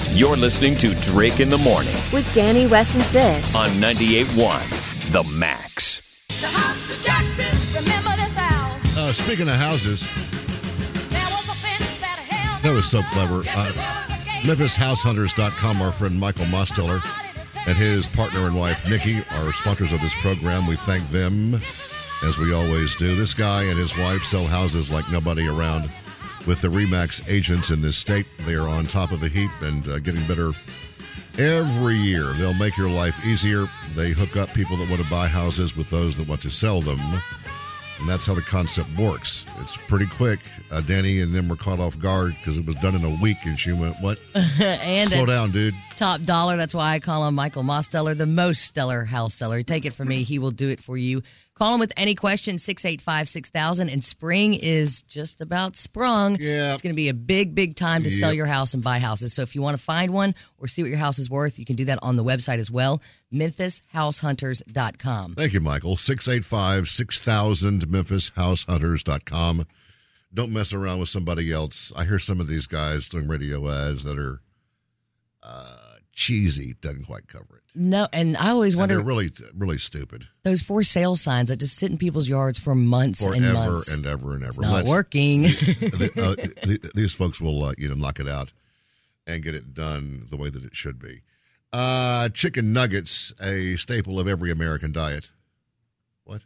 You're listening to Drake in the Morning with Danny, Wes, and Sid on 98.1 The Max. The house the Jack built, remember this house. Speaking of houses, There was a fence that held that was so us. clever. Yes, it was a gate. MemphisHouseHunters.com, our friend Michael Mosteller and his partner and wife, Nikki, are sponsors of this program. We thank them, as we always do. This guy and his wife sell houses like nobody around. With the RE/MAX agents in this state, they are on top of the heap and getting better every year. They'll make your life easier. They hook up people that want to buy houses with those that want to sell them. And that's how the concept works. It's pretty quick. Danny and them were caught off guard because it was done in a week, and she went, what? And Slow down, dude. top dollar. That's why I call him Michael Mosteller, the most stellar house seller. Take it from me. He will do it for you. Call him with any question, 685-6000. And spring is just about sprung. Yeah. It's going to be a big, big time to sell your house and buy houses. So if you want to find one or see what your house is worth, you can do that on the website as well, MemphisHouseHunters.com. Thank you, Michael. 685-6000, MemphisHouseHunters.com. Don't mess around with somebody else. I hear some of these guys doing radio ads that are cheesy, doesn't quite cover it. No, and I always And wonder, they're really, really stupid. those for sale signs that just sit in people's yards for months and Forever months. and ever and ever. It's not working. These folks will, knock it out and get it done the way that it should be. Chicken nuggets, a staple of every American diet. What?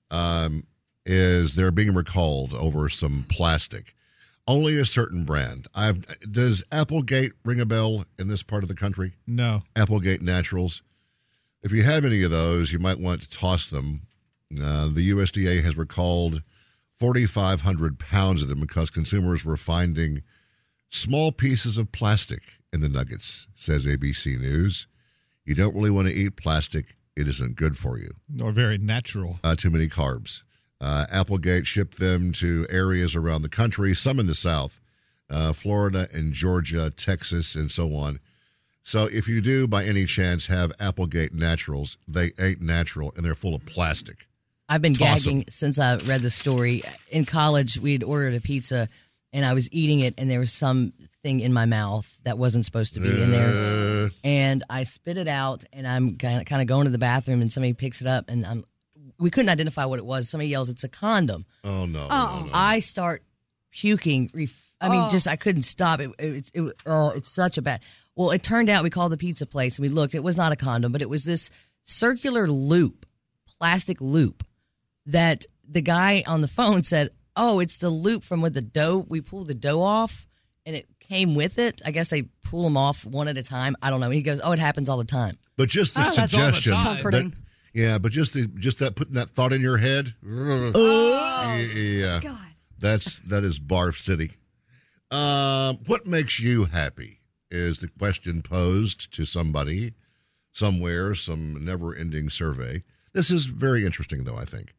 Is they're being recalled over some plastic. Only a certain brand. Does Applegate ring a bell in this part of the country? No. Applegate Naturals. If you have any of those, you might want to toss them. The USDA has recalled 4,500 pounds of them because consumers were finding small pieces of plastic in the nuggets, says ABC News. You don't really want to eat plastic. It isn't good for you. Or very natural. Too many carbs. Applegate shipped them to areas around the country, some in the South, Florida and Georgia, Texas, and so on. So if you do, by any chance, have Applegate Naturals, they ain't natural, and they're full of plastic. I've been Toss 'em. gagging since I read the story. In college, we'd ordered a pizza, and I was eating it, and there was something in my mouth that wasn't supposed to be in there. And I spit it out, and I'm kind of going to the bathroom, and somebody picks it up, and we couldn't identify what it was. Somebody yells, "It's a condom." Oh, no. Oh. No. I start puking. I couldn't stop. It's such a bad. Well, it turned out we called the pizza place, and we looked. It was not a condom, but it was this circular loop, plastic loop, that the guy on the phone said, "Oh, it's the loop from with the dough. We pulled the dough off, and it came with it. I guess they pull them off one at a time. I don't know." And he goes, "Oh, it happens all the time." But just the that's all the suggestion. time. Comforting. But just that putting that thought in your head. Yeah. God. That is barf city. What makes you happy is the question posed to somebody somewhere, some never-ending survey. This is very interesting, though, I think.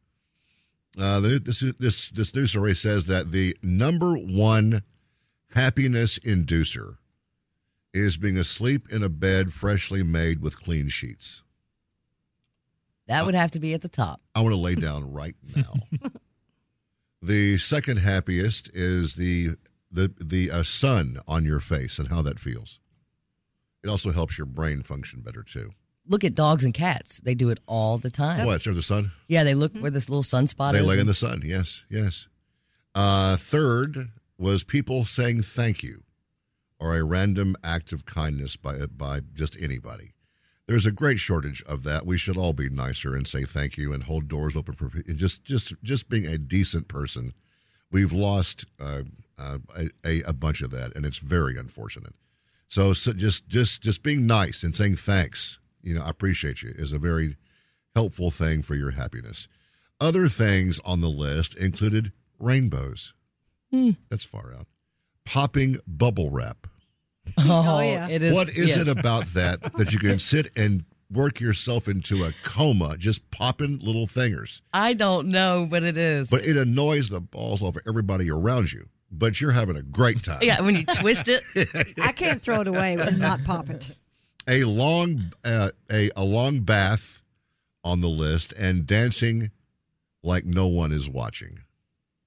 This news survey says that the number one happiness inducer is being asleep in a bed freshly made with clean sheets. That would have to be at the top. I want to lay down right now. The second happiest is the sun on your face and how that feels. It also helps your brain function better, too. Look at dogs and cats. They do it all the time. What? There's the sun? Yeah, they look where this little sunspot They is. lay in the sun. Yes. Third was people saying thank you or a random act of kindness by just anybody. There's a great shortage of that. We should all be nicer and say thank you and hold doors open for just being a decent person. We've lost a bunch of that, and it's very unfortunate. So just being nice and saying thanks, I appreciate you, is a very helpful thing for your happiness. Other things on the list included rainbows. That's far out. Popping bubble wrap. Oh, yeah. It is. What is yes. it about that you can sit and work yourself into a coma just popping little thingers? I don't know, but it is. But it annoys the balls off of everybody around you. But you're having a great time. Yeah, when you twist it. I can't throw it away and not pop it. A long bath on the list and dancing like no one is watching.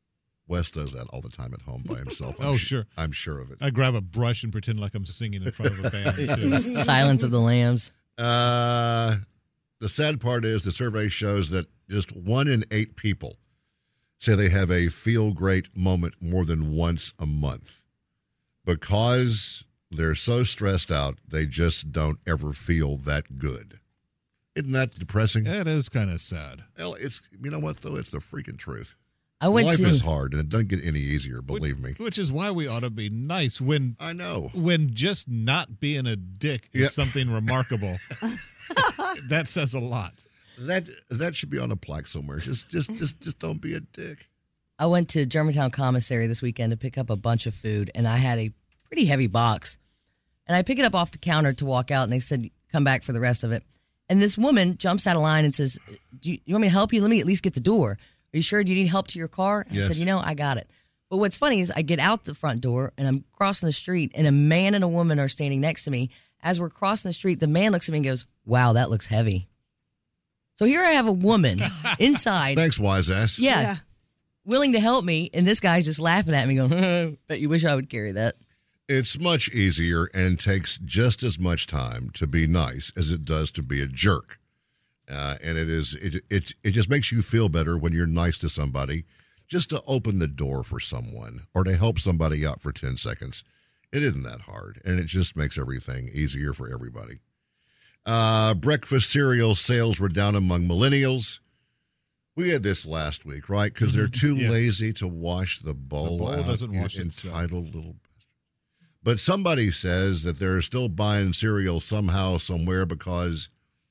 Wes does that all the time at home by himself. Sure. I'm sure of it. I grab a brush and pretend like I'm singing in front of a band, too. Silence of the Lambs. The sad part is the survey shows that just 1 in 8 people say they have a feel-great moment more than once a month. Because they're so stressed out, they just don't ever feel that good. Isn't that depressing? It is kind of sad. Well, you know what, though? It's the freaking truth. Life is hard, and it doesn't get any easier, believe me. Which is why we ought to be nice when I know. When just not being a dick is something remarkable. That says a lot. That should be on a plaque somewhere. Just don't be a dick. I went to Germantown Commissary this weekend to pick up a bunch of food, and I had a pretty heavy box. And I pick it up off the counter to walk out, and they said, come back for the rest of it. And this woman jumps out of line and says, you want me to help you? Let me at least get the door. Are you sure? Do you need help to your car? And yes. I said, I got it. But what's funny is I get out the front door, and I'm crossing the street, and a man and a woman are standing next to me. As we're crossing the street, the man looks at me and goes, wow, that looks heavy. So here I have a woman inside. Thanks, wise ass. Yeah. Willing to help me, and this guy's just laughing at me going, bet you wish I would carry that. It's much easier and takes just as much time to be nice as it does to be a jerk. And it just makes you feel better when you're nice to somebody, just to open the door for someone or to help somebody out for 10 seconds. It isn't that hard, and it just makes everything easier for everybody. Breakfast cereal sales were down among millennials. We had this last week, right? Because they're too lazy to wash the bowl, the bowl out. Doesn't wash entitled little. But somebody says that they're still buying cereal somehow, somewhere, because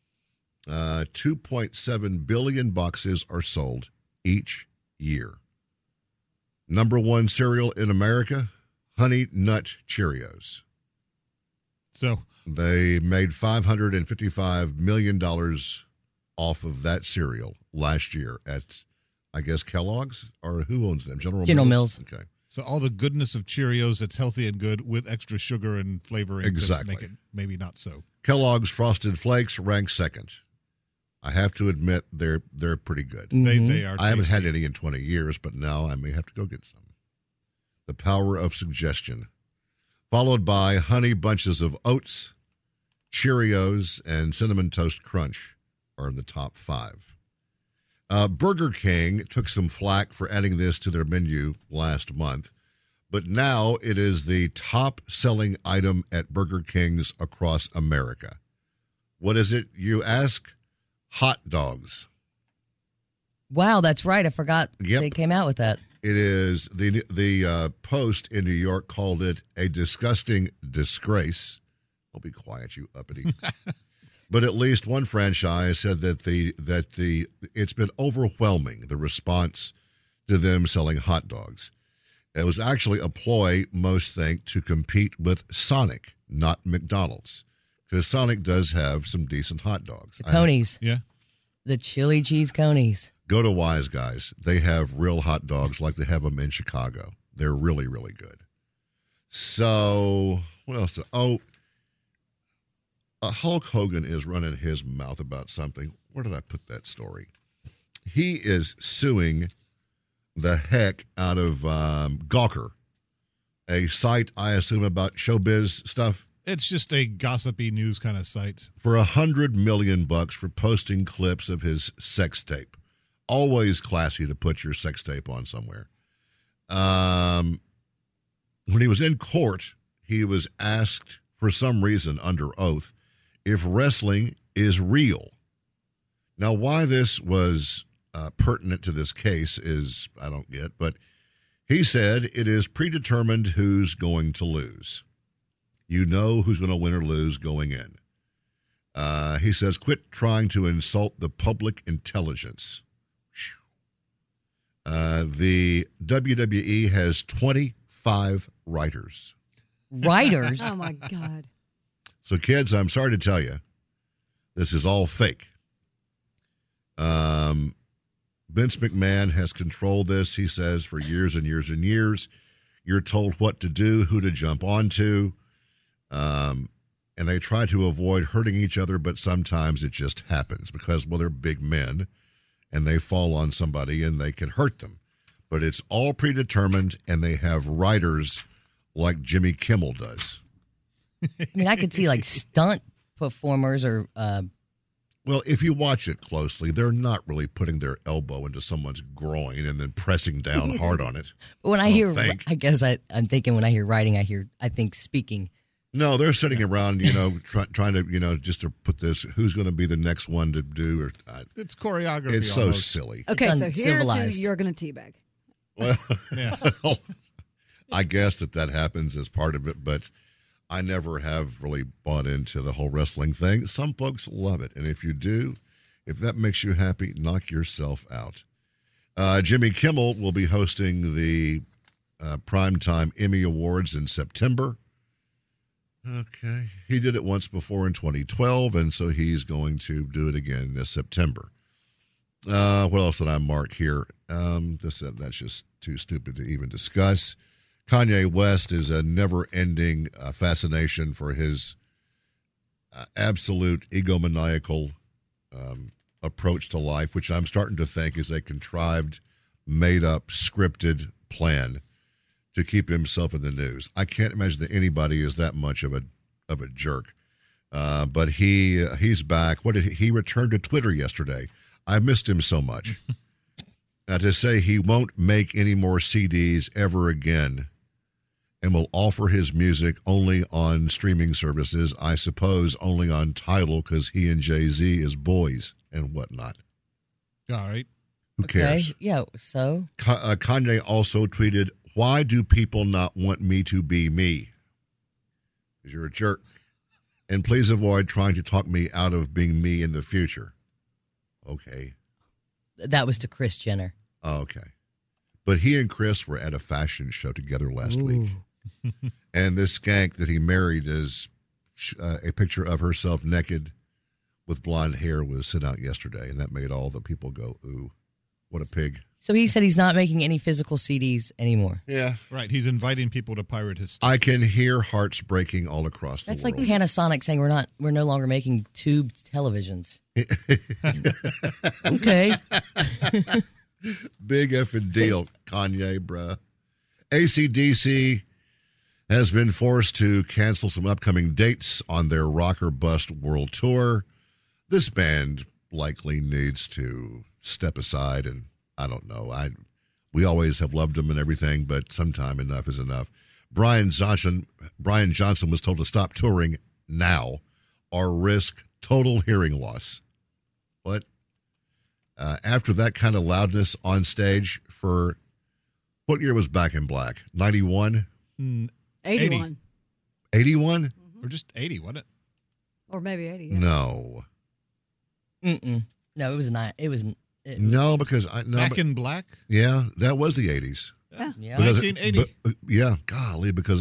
2.7 billion boxes are sold each year. Number one cereal in America, Honey Nut Cheerios. So they made $555 million off of that cereal last year at, I guess, Kellogg's, or who owns them? General Mills. Okay. So all the goodness of Cheerios that's healthy and good with extra sugar and flavoring exactly. to make it maybe not so. Kellogg's Frosted Flakes ranked second. I have to admit they're pretty good. Mm-hmm. They are. I haven't had any in 20 years, but now I may have to go get some. The power of suggestion. Followed by Honey Bunches of Oats, Cheerios, and Cinnamon Toast Crunch are in the top 5. Burger King took some flack for adding this to their menu last month, but now it is the top-selling item at Burger King's across America. What is it, you ask? Hot dogs. Wow, that's right. I forgot Yep. they came out with that. It is the Post in New York called it a disgusting disgrace. Oh, be quiet, you uppity. But at least one franchise said that it's been overwhelming, the response to them selling hot dogs. It was actually a ploy, most think, to compete with Sonic, not McDonald's, because Sonic does have some decent hot dogs. The Conies. Yeah. The chili cheese Conies. Go to Wise Guys. They have real hot dogs like they have them in Chicago. They're really, really good. So, what else? Hulk Hogan is running his mouth about something. Where did I put that story? He is suing the heck out of Gawker, a site, I assume, about showbiz stuff. It's just a gossipy news kind of site. For $100 million for posting clips of his sex tape. Always classy to put your sex tape on somewhere. When he was in court, he was asked, for some reason, under oath, if wrestling is real. Now, why this was pertinent to this case is, I don't get, but he said it is predetermined who's going to lose. You know who's going to win or lose going in. He says, quit trying to insult the public intelligence. The WWE has 25 writers. Writers? Oh, my God. So, kids, I'm sorry to tell you, this is all fake. Vince McMahon has controlled this, he says, for years and years and years. You're told what to do, who to jump onto, and they try to avoid hurting each other, but sometimes it just happens because, well, they're big men, and they fall on somebody, and they can hurt them. but it's all predetermined, and they have writers like Jimmy Kimmel does. I mean, I could see like stunt performers or. Well, if you watch it closely, they're not really putting their elbow into someone's groin and then pressing down hard on it. When I hear, I guess I'm thinking when I hear writing, I think speaking. No, they're sitting around, trying to, just to put this, who's going to be the next one to do? It's choreography. It's so almost. silly. Okay, so here's Uncivilized. who you're going to teabag. Well, Yeah. I guess that happens as part of it, but I never have really bought into the whole wrestling thing. Some folks love it, and if you do, if that makes you happy, knock yourself out. Jimmy Kimmel will be hosting the Primetime Emmy Awards in September. Okay. He did it once before in 2012, and so he's going to do it again this September. What else did I mark here? That's just too stupid to even discuss. Kanye West is a never-ending fascination for his absolute egomaniacal approach to life, which I'm starting to think is a contrived, made-up, scripted plan to keep himself in the news. I can't imagine that anybody is that much of a jerk. But he's back. He returned to Twitter yesterday. I missed him so much. To say he won't make any more CDs ever again and will offer his music only on streaming services, I suppose only on Tidal because he and Jay-Z is boys and whatnot. All right. Who cares? Okay. Yeah, so? Kanye also tweeted, "Why do people not want me to be me? Because you're a jerk. And please avoid trying to talk me out of being me in the future." Okay. That was to Kris Jenner. Okay. But he and Chris were at a fashion show together last week. And this skank that he married is a picture of herself naked with blonde hair was sent out yesterday. And that made all the people go, ooh, what a pig. So he said he's not making any physical CDs anymore. Yeah. Right. He's inviting people to pirate his stuff. I can hear hearts breaking all across the That's world. like Panasonic saying we're no longer making tube televisions. Okay. Big effing deal, Kanye, bruh. AC/DC has been forced to cancel some upcoming dates on their Rock or Bust World Tour. This band likely needs to step aside, and I don't know. We always have loved them and everything, but sometime enough is enough. Brian Johnson was told to stop touring now or risk total hearing loss. What? After that kind of loudness on stage for what year was Back in Black? 91? 81. 81? Or just 80, wasn't it? Or maybe 80. Yeah. No. No, it was not. No, because Back in Black? Yeah, that was the 80s. Yeah. Because 1980. Yeah, golly, because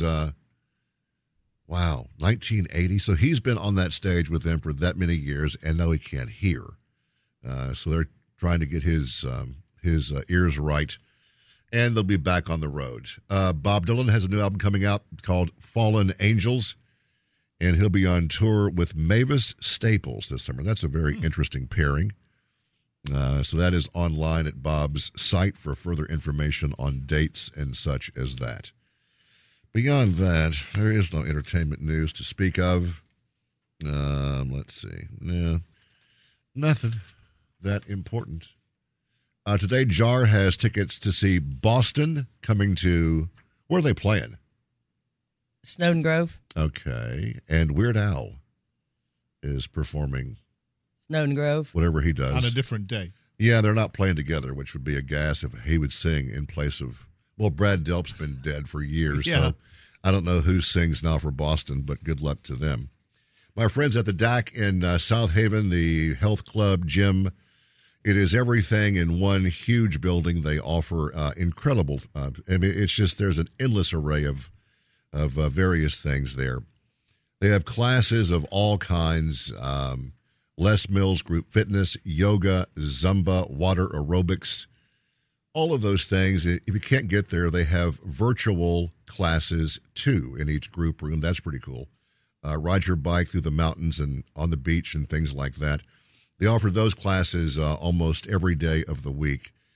wow, 1980. So he's been on that stage with them for that many years, and now he can't hear. So they're trying to get his ears right, and they'll be back on the road. Bob Dylan has a new album coming out called Fallen Angels, and he'll be on tour with Mavis Staples this summer. That's a very interesting pairing. So that is online at Bob's site for further information on dates and such as that. Beyond that, there is no entertainment news to speak of. Let's see. No, nothing that important. Today, JAR has tickets to see Boston coming to, where are they playing? Snowden Grove. Okay. And Weird Al is performing Snowden Grove. whatever he does. On a different day. Yeah, they're not playing together, which would be a gas if he would sing in place of, well, Brad Delp's been dead for years, Yeah. so I don't know who sings now for Boston, but good luck to them. My friends at the DAC in South Haven, the health club gym, it is everything in one huge building. They offer incredible, it's just there's an endless array of various things there. They have classes of all kinds, Les Mills Group Fitness, yoga, Zumba, water aerobics, all of those things. If you can't get there, they have virtual classes, too, in each group room. That's pretty cool. Ride your bike through the mountains and on the beach and things like that. They offer those classes almost every day of the week.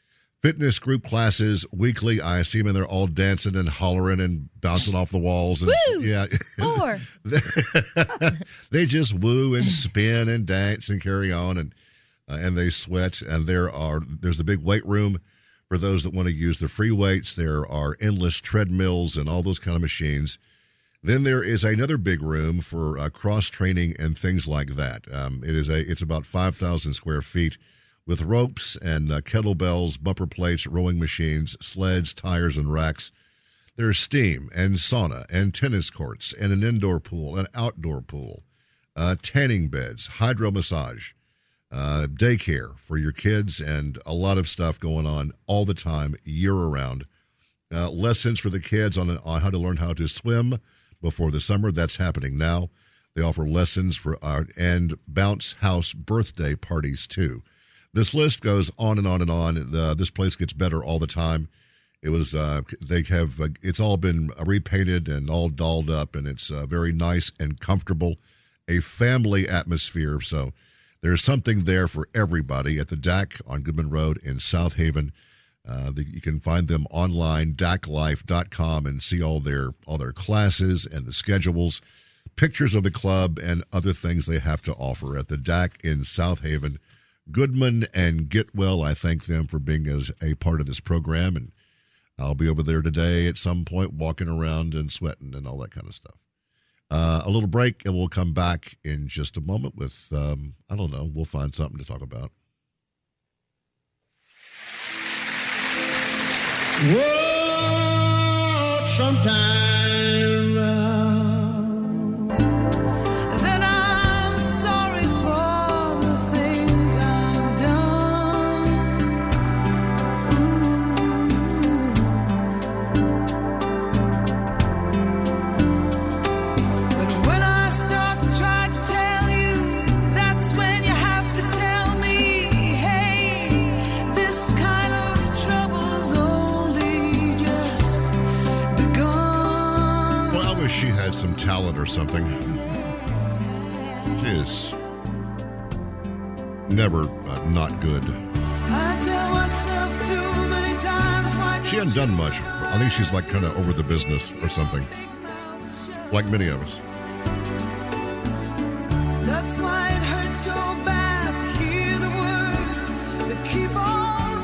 Fitness group classes weekly. I see them in there all dancing and hollering and bouncing off the walls. And, Woo! Yeah. 4. They just woo and spin and dance and carry on, and they sweat. And there's a big weight room for those that want to use the free weights. There are endless treadmills and all those kind of machines. Then there is another big room for cross training and things like that. It's about 5,000 square feet with ropes and kettlebells, bumper plates, rowing machines, sleds, tires, and racks. There's steam and sauna and tennis courts and an indoor pool, an outdoor pool, tanning beds, hydro massage, daycare for your kids, and a lot of stuff going on all the time, year-round. Lessons for the kids on how to learn how to swim before the summer. That's happening now. They offer lessons for and bounce house birthday parties, too. This list goes on and on and on. This place gets better all the time. It's all been repainted and all dolled up, and it's very nice and comfortable, a family atmosphere. So there's something there for everybody at the DAC on Goodman Road in South Haven. You can find them online, daclife.com, and see all their classes and the schedules, pictures of the club, and other things they have to offer at the DAC in South Haven. Goodman and Getwell, I thank them for being a part of this program, and I'll be over there today at some point walking around and sweating and all that kind of stuff. A little break, and we'll come back in just a moment with, I don't know, we'll find something to talk about. Whoa, sometime Then I'm sorry for the things I've done. But when I start to try to tell you, that's when you have to tell me, hey, this kind of trouble's only just begun. Well, I wish she had some talent or something. She is never not good. I tell myself too many times why She hasn't done much. I think she's like kind of over the business or something, like many of us. That's why it hurts so bad to hear the words that keep on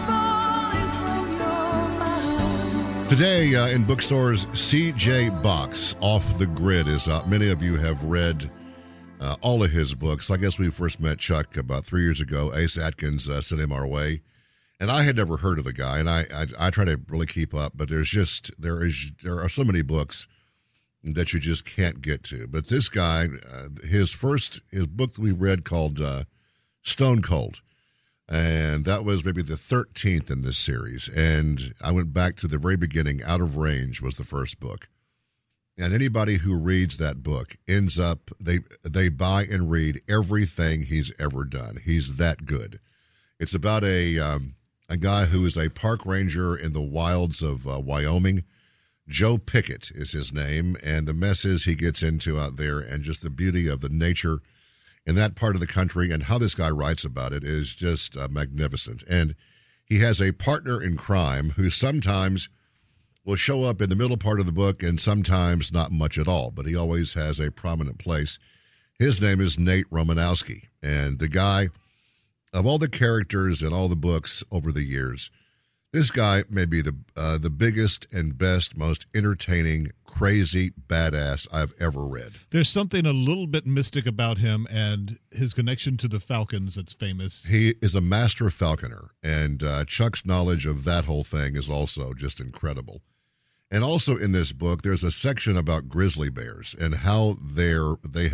falling from your mouth. Today in bookstores, C.J. Box, Off the Grid, is out. Many of you have read all of his books. I guess we first met Chuck about 3 years ago. Ace Atkins sent him our way. And I had never heard of the guy, and I try to really keep up, but there are so many books that you just can't get to. But this guy, his book that we read called Stone Cold, and that was maybe the 13th in this series. And I went back to the very beginning. Out of Range was the first book. And anybody who reads that book ends up, they buy and read everything he's ever done. He's that good. It's about a guy who is a park ranger in the wilds of Wyoming. Joe Pickett is his name, and the messes he gets into out there and just the beauty of the nature in that part of the country and how this guy writes about it is just magnificent. And he has a partner in crime who sometimes will show up in the middle part of the book and sometimes not much at all, but he always has a prominent place. His name is Nate Romanowski, and the guy, of all the characters in all the books over the years, this guy may be the biggest and best, most entertaining, crazy badass I've ever read. There's something a little bit mystic about him and his connection to the Falcons that's famous. He is a master falconer, and Chuck's knowledge of that whole thing is also just incredible. And also in this book, there's a section about grizzly bears and how their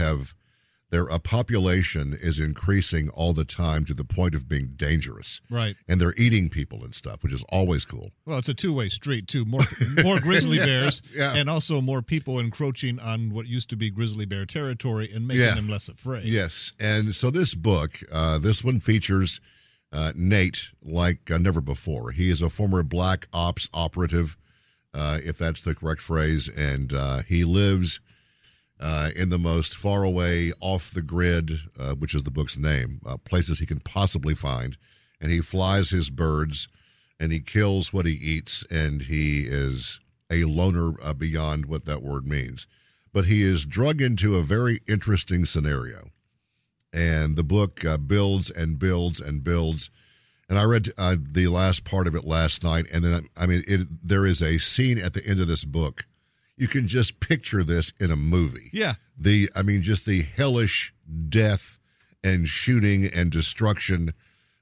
population is increasing all the time to the point of being dangerous. Right. And they're eating people and stuff, which is always cool. Well, it's a two-way street, too. More grizzly bears Yeah. and also more people encroaching on what used to be grizzly bear territory and making them less afraid. Yes. And so this book, this one features Nate like never before. He is a former black ops operative, if that's the correct phrase, and he lives in the most far away, off the grid, which is the book's name, places he can possibly find. And he flies his birds and he kills what he eats, and he is a loner beyond what that word means. But he is drug into a very interesting scenario. And the book builds and builds and builds. And I read the last part of it last night, and then, there is a scene at the end of this book. You can just picture this in a movie. Yeah. Just the hellish death and shooting and destruction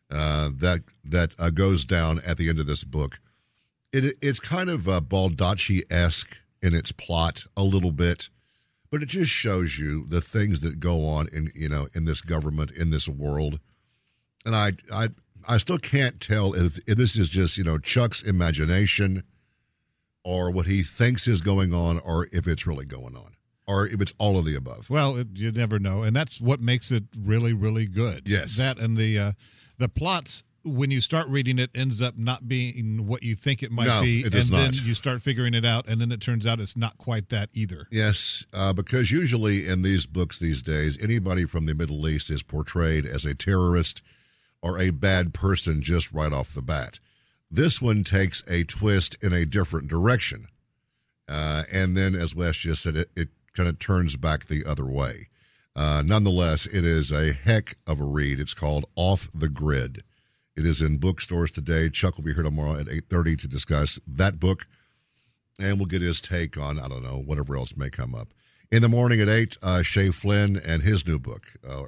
that goes down at the end of this book. It's kind of Baldacci-esque in its plot a little bit, but it just shows you the things that go on in this government, in this world. And I still can't tell if this is just, Chuck's imagination or what he thinks is going on, or if it's really going on, or if it's all of the above. Well, you never know, and that's what makes it really, really good. Yes. That and the plots, when you start reading it, ends up not being what you think it might be, it does and not. then you start figuring it out, and then it turns out it's not quite that either. Yes, because usually in these books these days, anybody from the Middle East is portrayed as a terrorist or a bad person just right off the bat. This one takes a twist in a different direction. And then, as Wes just said, it kind of turns back the other way. Nonetheless, it is a heck of a read. It's called Off the Grid. It is in bookstores today. Chuck will be here tomorrow at 8:30 to discuss that book, and we'll get his take on, whatever else may come up. In the morning at 8, Shay Flynn and his new book.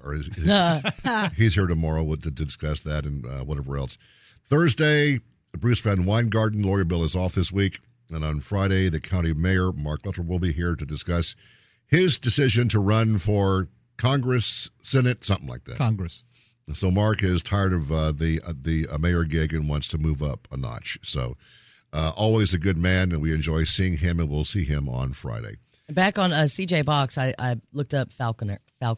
He's here tomorrow to discuss that and whatever else. Thursday, Bruce Van Weingarten, Lawyer Bill, is off this week. And on Friday, the county mayor, Mark Luttrell, will be here to discuss his decision to run for Congress, Senate, something like that. Congress. So Mark is tired of the mayor gig and wants to move up a notch. So always a good man, and we enjoy seeing him, and we'll see him on Friday. Back on CJ Box, I looked up Falconer.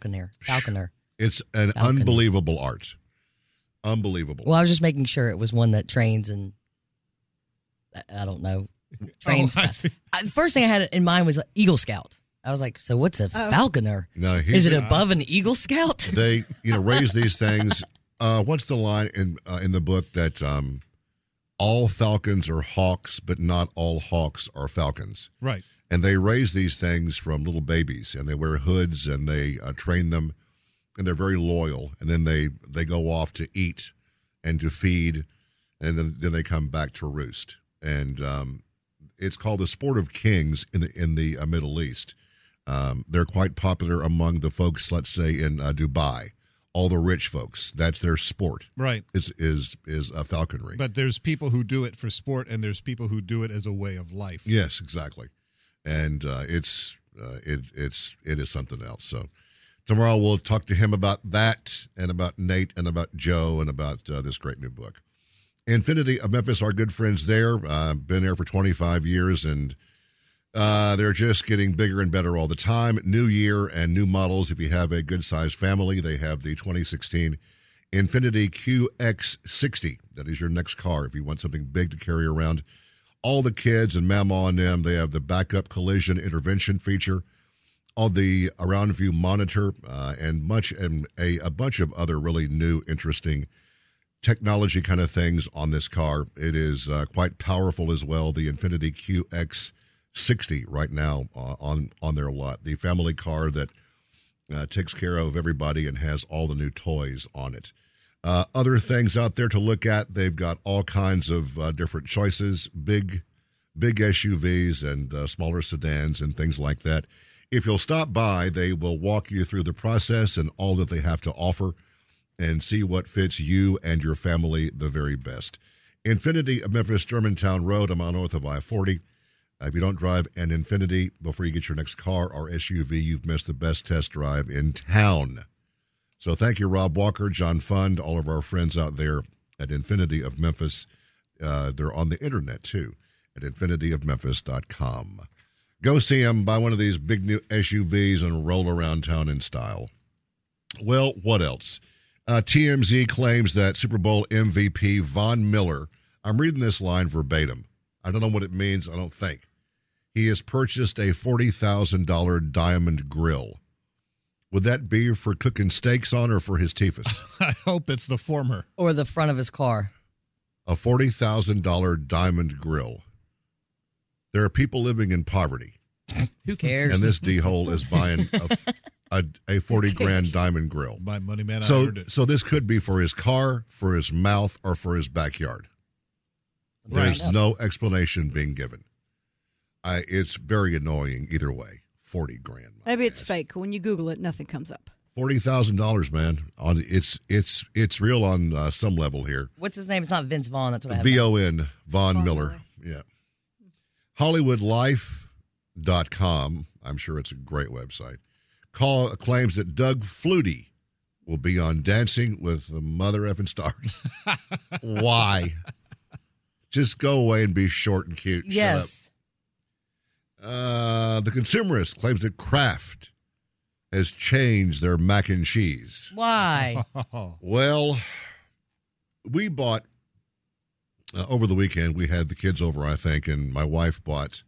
It's an unbelievable art. Unbelievable. Well, I was just making sure it was one that trains and, I don't know, trains. The first thing I had in mind was Eagle Scout. I was like, so what's a falconer? No, is it above an Eagle Scout? They, raise these things. What's the line in the book that all falcons are hawks, but not all hawks are falcons? Right. And they raise these things from little babies, and they wear hoods, and they train them, and they're very loyal. And then they go off to eat and to feed, and then they come back to roost. And it's called the Sport of Kings in the Middle East. They're quite popular among the folks, let's say, in Dubai. All the rich folks, that's their sport. Right. Is falconry. But there's people who do it for sport, and there's people who do it as a way of life. Yes, exactly. And it is something else. So tomorrow we'll talk to him about that, and about Nate, and about Joe, and about this great new book. Infinity of Memphis, our good friends there, been there for 25 years, and they're just getting bigger and better all the time. New year and new models. If you have a good-sized family, they have the 2016 Infinity QX60. That is your next car if you want something big to carry around. All the kids and mama on them. They have the backup collision intervention feature, all the around view monitor, and a bunch of other really new, interesting technology kind of things on this car. It is quite powerful as well. The Infinity QX60 right now on their lot. The family car that takes care of everybody and has all the new toys on it. Other things out there to look at, they've got all kinds of different choices, big SUVs and smaller sedans and things like that. If you'll stop by, they will walk you through the process and all that they have to offer and see what fits you and your family the very best. Infinity of Memphis, Germantown Road, a mile north of I-40. If you don't drive an Infinity before you get your next car or SUV, you've missed the best test drive in town. So thank you, Rob Walker, John Fund, all of our friends out there at Infinity of Memphis. They're on the internet, too, at infinityofmemphis.com. Go see them, buy one of these big new SUVs, and roll around town in style. Well, what else? TMZ claims that Super Bowl MVP Von Miller, I'm reading this line verbatim. I don't know what it means, I don't think. He has purchased a $40,000 diamond grill. Would that be for cooking steaks on or for his Tifus? I hope it's the former. Or the front of his car. a $40,000 diamond grill. There are people living in poverty. Who cares? And this D-hole is buying a 40 grand diamond grill. My money, man, I So, heard it. so this could be for his car, for his mouth, or for his backyard. There's Right. no explanation being given. It's very annoying either way. 40 grand. my Maybe it's ass. fake. When you Google it, nothing comes up. $40,000, man. It's real on some level here. What's his name? It's not Vince Vaughn. That's what I have. VON, Von Von Miller. Miller. Yeah. HollywoodLife.com. I'm sure it's a great website. Claims that Doug Flutie will be on Dancing with the Mother Effing Stars. Why? Just go away and be short and cute. Yes. Shut up. The Consumerist claims that Kraft has changed their mac and cheese. Why? Well, we bought over the weekend. We had the kids over, I think, and my wife bought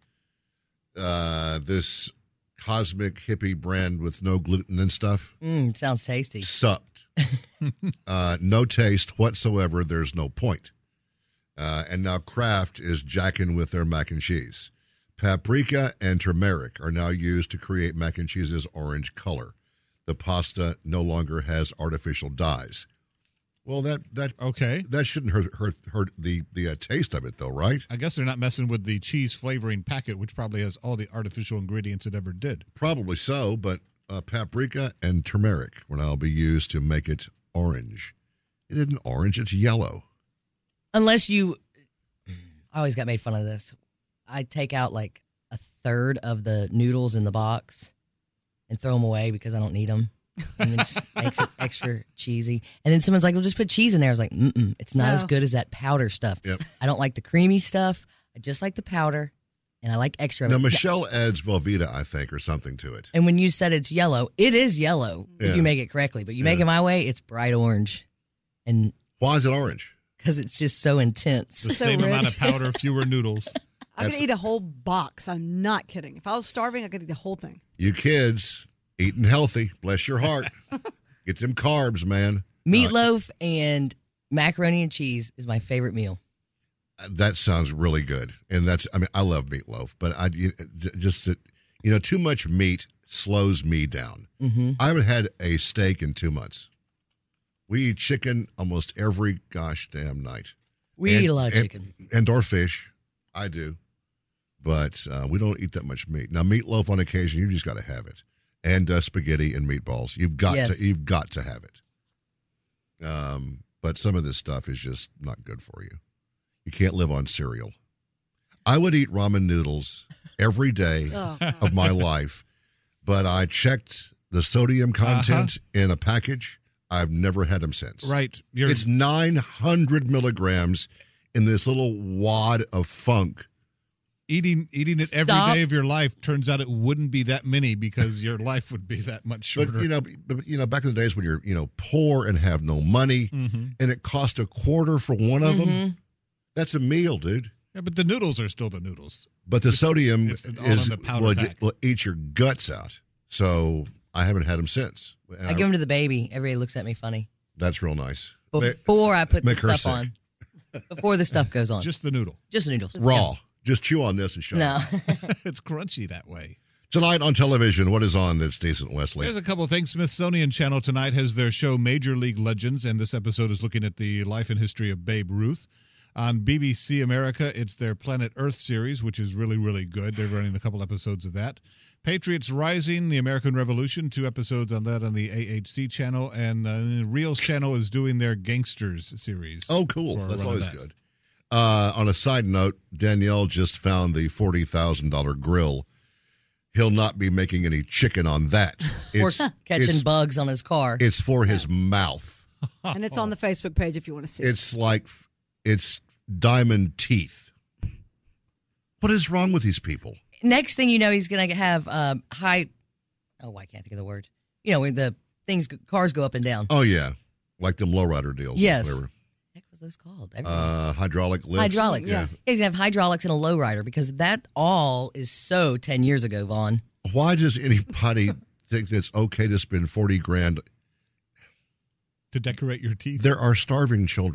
this Cosmic Hippie brand with no gluten and stuff. Sounds tasty. Sucked. No taste whatsoever. There's no point. And now Kraft is jacking with their mac and cheese. Paprika and turmeric are now used to create mac and cheese's orange color. The pasta no longer has artificial dyes. Well, that Okay. that shouldn't hurt the taste of it, though, right? I guess they're not messing with the cheese flavoring packet, which probably has all the artificial ingredients it ever did. Probably so, but paprika and turmeric will now be used to make it orange. It isn't orange; it's yellow. Unless you, I always got made fun of this. I take out like a third of the noodles in the box and throw them away because I don't need them. And then just makes it extra cheesy. And then someone's like, well, just put cheese in there. I was like, it's not as No. good as that powder stuff. Yep. I don't like the creamy stuff. I just like the powder, and I like extra of Now it. Michelle adds Velveeta, I think, or something to it. And when you said it's yellow, it is yellow Yeah. if you make it correctly. But you make Yeah. it my way, it's bright orange. And Why is it orange? because it's just so intense. The So same amount of rich. powder, fewer noodles. I could That's- eat a whole box. I'm not kidding. If I was starving, I could eat the whole thing. You kids eating healthy, bless your heart. Get them carbs, man. Meatloaf and macaroni and cheese is my favorite meal. That sounds really good, and I love meatloaf, but too much meat slows me down. Mm-hmm. I haven't had a steak in 2 months. We eat chicken almost every gosh damn night. We And- eat a lot of and- chicken. and or fish. I do, but we don't eat that much meat. Now, meatloaf on occasion, you just got to have it, and spaghetti and meatballs. You've got to have it. But some of this stuff is just not good for you. You can't live on cereal. I would eat ramen noodles every day Oh, of my life, but I checked the sodium content in a package. I've never had them since. Right. It's 900 milligrams in this little wad of funk. Eating it every Stop. day of your life, turns out it wouldn't be that many because your life would be that much shorter. But back in the days when you're poor and have no money, and it cost a quarter for one of them, that's a meal, dude. Yeah, but the noodles are still the noodles. But the sodium It's all in the powder pack. will eat your guts out. So I haven't had them since. I give them to the baby. Everybody looks at me funny. That's real nice. Before I put the make her stuff sick. on. Before the stuff goes on. Just the noodle. Just noodles. Raw. Just chew on this and shut No. up. It's crunchy that way. Tonight on television, what is on that's decent, Wesley? There's a couple of things. Smithsonian Channel tonight has their show Major League Legends, and this episode is looking at the life and history of Babe Ruth. On BBC America, it's their Planet Earth series, which is really, really good. They're running a couple episodes of that. Patriots Rising, the American Revolution, 2 episodes on that on the AHC channel, and Reels channel is doing their Gangsters series. Oh, cool. for a That's run of always that. good. On a side note, Danielle just found the $40,000 grill. He'll not be making any chicken on that. Or It's, catching it's, bugs on his car. it's for his mouth. and it's on the Facebook page if you want to see it. It's like it's diamond teeth. What is wrong with these people? Next thing you know, he's going to have high. Oh, I can't think of the word. You know, when the cars go up and down. Oh, yeah. Like them lowrider deals. Yes. Whatever. What was those called? Hydraulic lifts. Hydraulics. Yeah. He's going to have hydraulics and a lowrider because that all is so 10 years ago, Vaughn. Why does anybody think it's okay to spend $40,000? To decorate your teeth. There are starving children.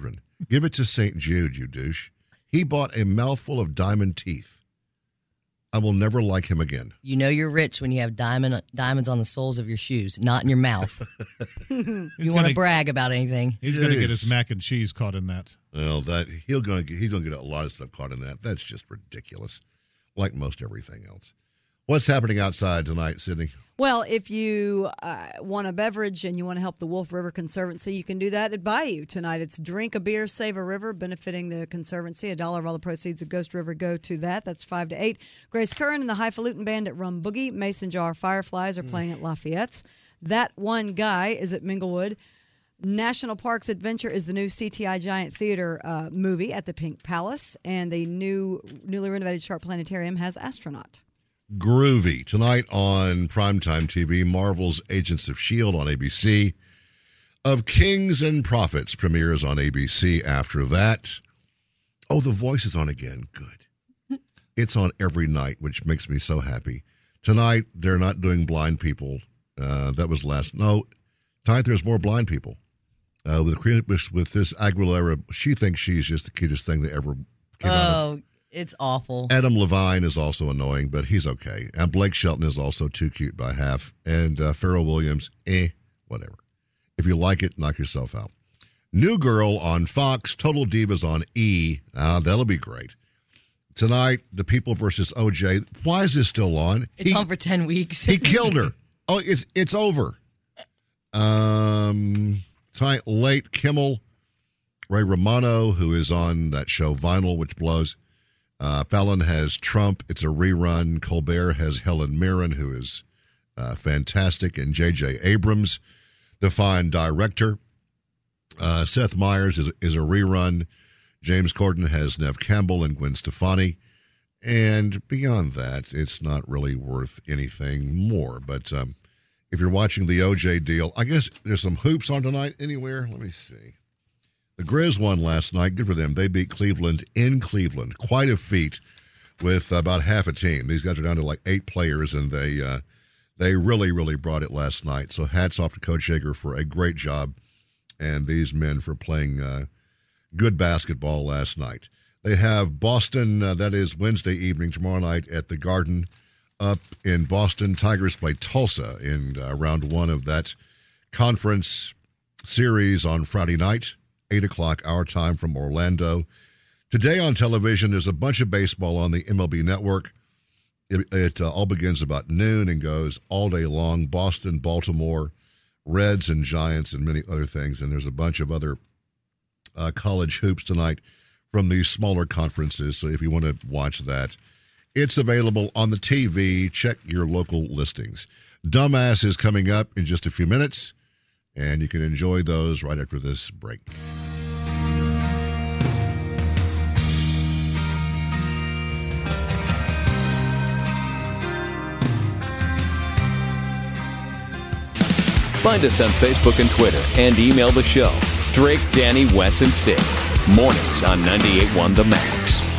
Give it to St. Jude, you douche. He bought a mouthful of diamond teeth. I will never like him again. You know you're rich when you have diamonds on the soles of your shoes, not in your mouth. You want to brag about anything. He's going to get his mac and cheese caught in that. Well, he's going to get a lot of stuff caught in that. That's just ridiculous, like most everything else. What's happening outside tonight, Sydney? Well, if you want a beverage and you want to help the Wolf River Conservancy, you can do that at Bayou tonight. It's Drink a Beer, Save a River, benefiting the Conservancy. $1 of all the proceeds of Ghost River go to that. That's 5 to 8. Grace Curran and the Highfalutin Band at Rum Boogie. Mason Jar Fireflies are playing at Lafayette's. That One Guy is at Minglewood. National Parks Adventure is the new CTI Giant Theater movie at the Pink Palace. And the newly renovated Sharp Planetarium has Astronaut. Groovy. Tonight on Primetime TV, Marvel's Agents of S.H.I.E.L.D. on ABC. Of Kings and Prophets premieres on ABC after that. Oh, The Voice is on again. Good. It's on every night, which makes me so happy. Tonight, they're not doing blind people. That was last. No, tonight there's more blind people. With this Aguilera, she thinks she's just the cutest thing that ever came out of. It's awful. Adam Levine is also annoying, but he's okay. And Blake Shelton is also too cute by half. And Pharrell Williams, whatever. If you like it, knock yourself out. New Girl on Fox, Total Divas on E. That'll be great. Tonight, The People versus OJ. Why is this still on? It's on for 10 weeks. He killed her. Oh, it's over. Tonight, late, Kimmel, Ray Romano, who is on that show Vinyl, which blows. Fallon has Trump. It's a rerun. Colbert has Helen Mirren, who is fantastic, and J.J. Abrams, the fine director. Seth Meyers is a rerun. James Corden has Neve Campbell and Gwen Stefani. And beyond that, it's not really worth anything more. But if you're watching the OJ deal, I guess there's some hoops on tonight anywhere. Let me see. The Grizz won last night. Good for them. They beat Cleveland in Cleveland. Quite a feat with about half a team. These guys are down to like 8 players, and they really, really brought it last night. So hats off to Coach Yeager for a great job, and these men for playing good basketball last night. They have Boston, that is Wednesday evening, tomorrow night at the Garden up in Boston. Tigers play Tulsa in round 1 of that conference series on Friday night. 8 o'clock our time from Orlando. Today on television, there's a bunch of baseball on the MLB Network. It all begins about noon and goes all day long. Boston, Baltimore, Reds and Giants and many other things. And there's a bunch of other college hoops tonight from these smaller conferences. So if you want to watch that, it's available on the TV. Check your local listings. Dumbass is coming up in just a few minutes, and you can enjoy those right after this break. Find us on Facebook and Twitter and email the show. Drake, Danny, Wes, and Sid. Mornings on 98.1 The Max.